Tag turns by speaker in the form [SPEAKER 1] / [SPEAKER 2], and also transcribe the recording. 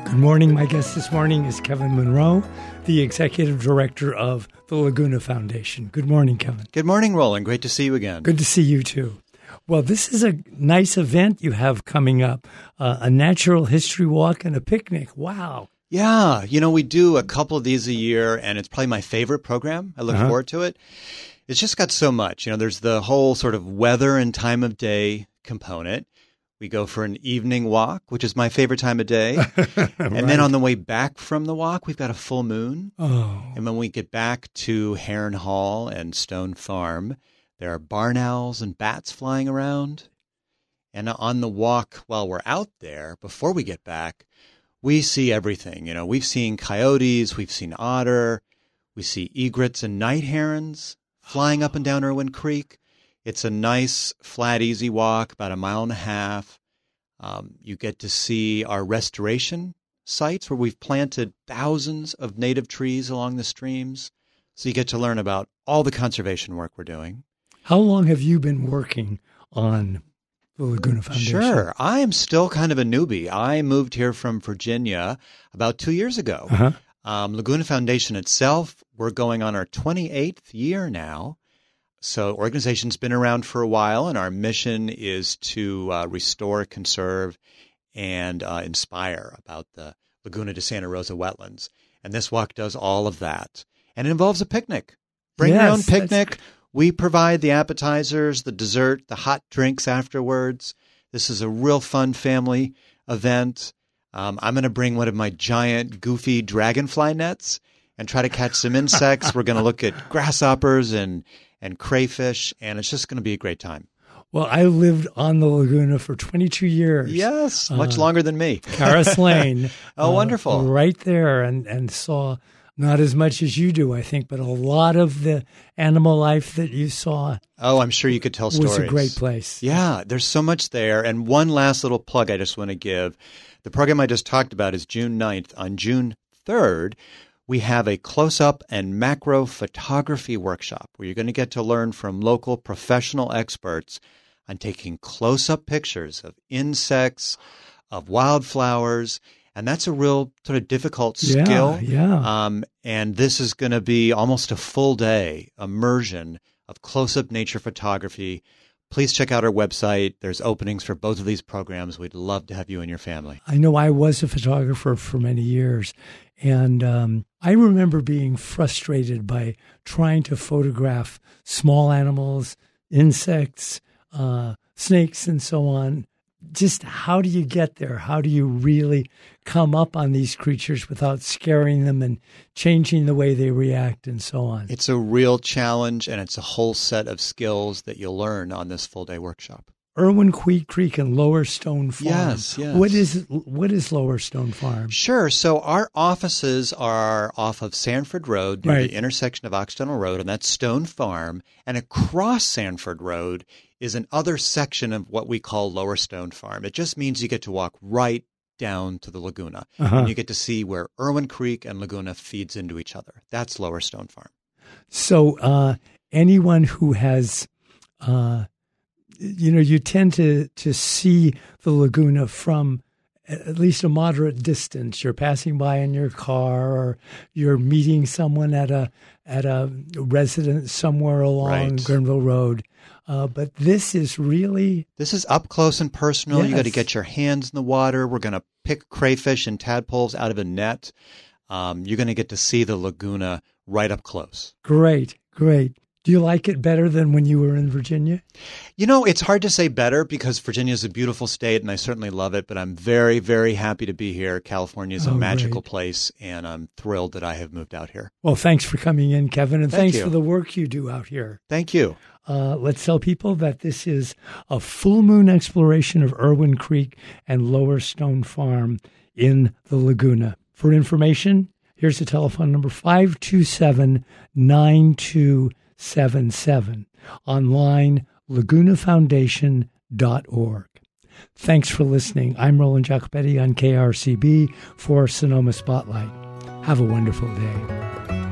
[SPEAKER 1] Good morning. My guest this morning is Kevin Monroe, the Executive Director of the Laguna Foundation. Good morning, Kevin.
[SPEAKER 2] Good morning, Roland. Great to see you again.
[SPEAKER 1] Good to see you, too. Well, this is a nice event you have coming up, a natural history walk and a picnic. Wow.
[SPEAKER 2] Yeah. We do a couple of these a year, and it's probably my favorite program. I look forward to it. It's just got so much. There's the whole sort of weather and time of day component. We go for an evening walk, which is my favorite time of day. And then on the way back from the walk, we've got a full moon.
[SPEAKER 1] Oh.
[SPEAKER 2] And when we get back to Heron Hall and Stone Farm, there are barn owls and bats flying around. And on the walk while we're out there, before we get back, we see everything. We've seen coyotes, we've seen otter, we see egrets and night herons flying up and down Irwin Creek. It's a nice, flat, easy walk, about 1.5 miles. You get to see our restoration sites where we've planted thousands of native trees along the streams. So you get to learn about all the conservation work we're doing.
[SPEAKER 1] How long have you been working on the Laguna Foundation?
[SPEAKER 2] Sure. I am still kind of a newbie. I moved here from Virginia about 2 years ago. Laguna Foundation itself, we're going on our 28th year now. So organization's been around for a while, and our mission is to restore, conserve, and inspire about the Laguna de Santa Rosa wetlands. And this walk does all of that. And it involves a picnic. Bring your own picnic. We provide the appetizers, the dessert, the hot drinks afterwards. This is a real fun family event. I'm going to bring one of my giant, goofy dragonfly nets and try to catch some insects. We're going to look at grasshoppers and crayfish, and it's just going to be a great time.
[SPEAKER 1] Well, I lived on the Laguna for 22 years.
[SPEAKER 2] Yes, much longer than me.
[SPEAKER 1] Caras Lane.
[SPEAKER 2] Oh, wonderful.
[SPEAKER 1] Right there, and saw not as much as you do, I think, but a lot of the animal life that you saw.
[SPEAKER 2] Oh, I'm sure you could tell stories.
[SPEAKER 1] It was a great place.
[SPEAKER 2] Yeah, there's so much there. And one last little plug I just want to give. The program I just talked about is June 9th. On June 3rd, we have a close-up and macro photography workshop where you're going to get to learn from local professional experts on taking close-up pictures of insects, of wildflowers, and that's a real sort of difficult skill.
[SPEAKER 1] Yeah.
[SPEAKER 2] And this is going to be almost a full day immersion of close-up nature photography. Please check out our website. There's openings for both of these programs. We'd love to have you and your family.
[SPEAKER 1] I know I was a photographer for many years, and I remember being frustrated by trying to photograph small animals, insects, snakes, and so on. Just how do you get there? How do you really come up on these creatures without scaring them and changing the way they react and so on?
[SPEAKER 2] It's a real challenge, and it's a whole set of skills that you'll learn on this full-day workshop.
[SPEAKER 1] Irwin Creek and Lower Stone Farm.
[SPEAKER 2] Yes.
[SPEAKER 1] What is Lower Stone Farm?
[SPEAKER 2] Sure. So our offices are off of Sanford Road near the intersection of Occidental Road, and that's Stone Farm. And across Sanford Road is another section of what we call Lower Stone Farm. It just means you get to walk right down to the Laguna, and you get to see where Irwin Creek and Laguna feeds into each other. That's Lower Stone Farm.
[SPEAKER 1] So anyone who has... you tend to see the Laguna from at least a moderate distance. You're passing by in your car, or you're meeting someone at a residence somewhere along Grenville Road. But this is
[SPEAKER 2] up close and personal.
[SPEAKER 1] Yes.
[SPEAKER 2] You got to get your hands in the water. We're going to pick crayfish and tadpoles out of a net. You're going to get to see the Laguna right up close.
[SPEAKER 1] Great. Do you like it better than when you were in Virginia?
[SPEAKER 2] It's hard to say better because Virginia is a beautiful state and I certainly love it, but I'm very, very happy to be here. California is a magical place, and I'm thrilled that I have moved out here.
[SPEAKER 1] Well, thanks for coming in, Kevin, and
[SPEAKER 2] Thank
[SPEAKER 1] thanks
[SPEAKER 2] you.
[SPEAKER 1] for the work you do out here.
[SPEAKER 2] Thank you.
[SPEAKER 1] Let's tell people that this is a full moon exploration of Irwin Creek and Lower Stone Farm in the Laguna. For information, here's the telephone number, 527-9277. Online, lagunafoundation.org. Thanks for listening. I'm Roland Jacopetti on KRCB for Sonoma Spotlight. Have a wonderful day.